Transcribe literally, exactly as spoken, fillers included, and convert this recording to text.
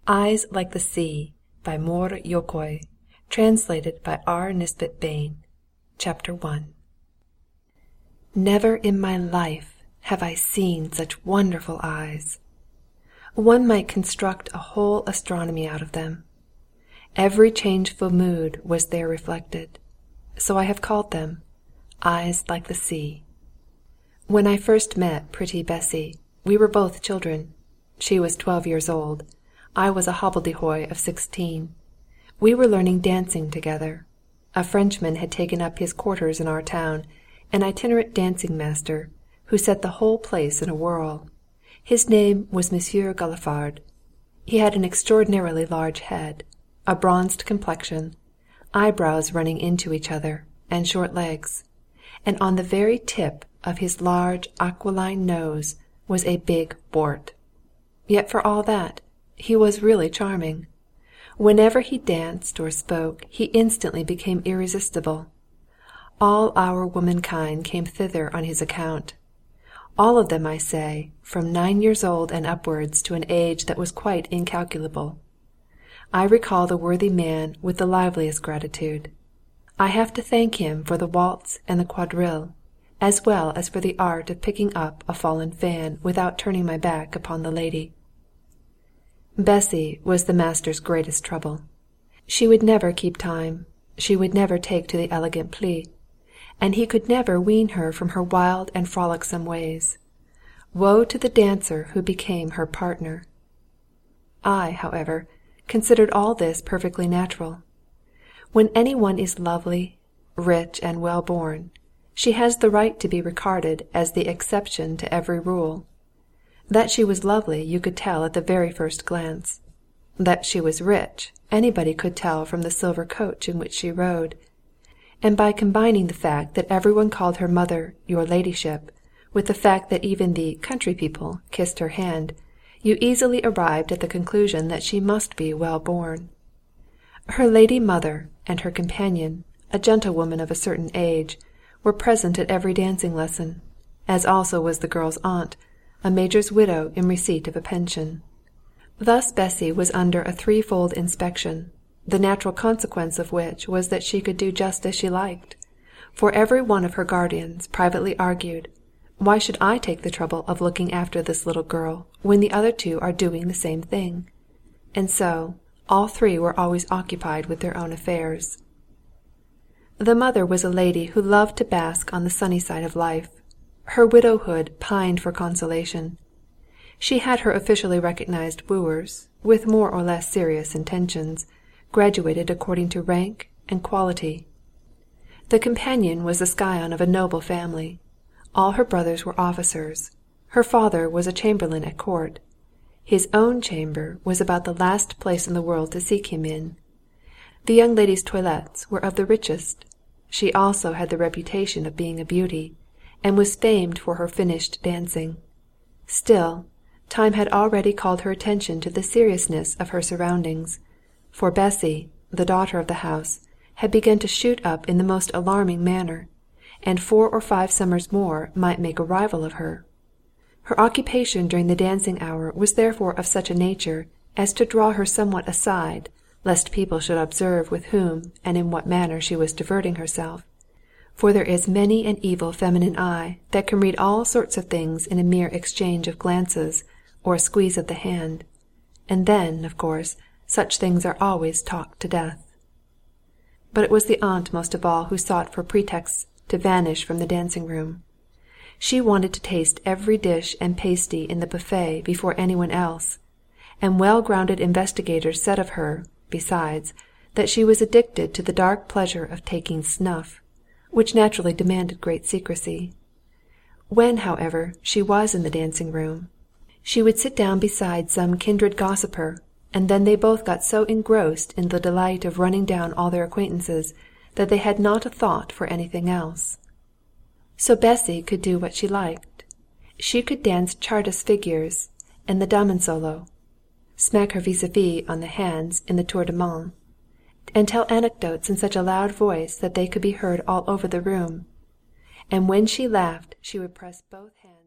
Eyes Like the Sea by Mór Jókai, translated by R. Nisbet Bain. Chapter one. Never in my life have I seen such wonderful eyes. One might construct a whole astronomy out of them. Every changeful mood was there reflected, so I have called them Eyes Like the Sea. When I first met pretty Bessy, we were both children. She was twelve years old. I was a hobbledehoy of sixteen. We were learning dancing together. A Frenchman had taken up his quarters in our town, an itinerant dancing master, who set the whole place in a whirl. His name was Monsieur Galifard. He had an extraordinarily large head, a bronzed complexion, eyebrows running into each other, and short legs, and on the very tip of his large aquiline nose was a big wart. Yet for all that, he was really charming. Whenever he danced or spoke, he instantly became irresistible. All our womankind came thither on his account. All of them, I say, from nine years old and upwards to an age that was quite incalculable. I recall the worthy man with the liveliest gratitude. I have to thank him for the waltz and the quadrille, as well as for the art of picking up a fallen fan without turning my back upon the lady. Bessy was the master's greatest trouble. She would never keep time, she would never take to the elegant plie, and he could never wean her from her wild and frolicsome ways. Woe to the dancer who became her partner! I, however, considered all this perfectly natural. When any one is lovely, rich, and well-born, she has the right to be regarded as the exception to every rule. That she was lovely you could tell at the very first glance. That she was rich anybody could tell from the silver coach in which she rode. And by combining the fact that everyone called her mother your ladyship, with the fact that even the country people kissed her hand, you easily arrived at the conclusion that she must be well born. Her lady mother and her companion, a gentlewoman of a certain age, were present at every dancing lesson, as also was the girl's aunt, a major's widow in receipt of a pension. Thus Bessy was under a threefold inspection, the natural consequence of which was that she could do just as she liked, for every one of her guardians privately argued, why should I take the trouble of looking after this little girl when the other two are doing the same thing? And so all three were always occupied with their own affairs. The mother was a lady who loved to bask on the sunny side of life. Her widowhood pined for consolation. She had her officially recognized wooers, with more or less serious intentions, graduated according to rank and quality. The companion was the scion of a noble family. All her brothers were officers. Her father was a chamberlain at court. His own chamber was about the last place in the world to seek him in. The young lady's toilettes were of the richest. She also had the reputation of being a beauty, and was famed for her finished dancing. Still, time had already called her attention to the seriousness of her surroundings, for Bessy, the daughter of the house, had begun to shoot up in the most alarming manner, and four or five summers more might make a rival of her. Her occupation during the dancing hour was therefore of such a nature as to draw her somewhat aside, lest people should observe with whom and in what manner she was diverting herself. For there is many an evil feminine eye that can read all sorts of things in a mere exchange of glances or a squeeze of the hand, and then, of course, such things are always talked to death. But it was the aunt most of all who sought for pretexts to vanish from the dancing-room. She wanted to taste every dish and pasty in the buffet before anyone else, and well-grounded investigators said of her, besides, that she was addicted to the dark pleasure of taking snuff, which naturally demanded great secrecy. When, however, she was in the dancing-room, she would sit down beside some kindred gossiper, and then they both got so engrossed in the delight of running down all their acquaintances that they had not a thought for anything else. So Bessy could do what she liked. She could dance Chardas figures in the Damensolo, smack her vis-à-vis on the hands in the Tour de Main, and tell anecdotes in such a loud voice that they could be heard all over the room. And when she laughed she would press both hands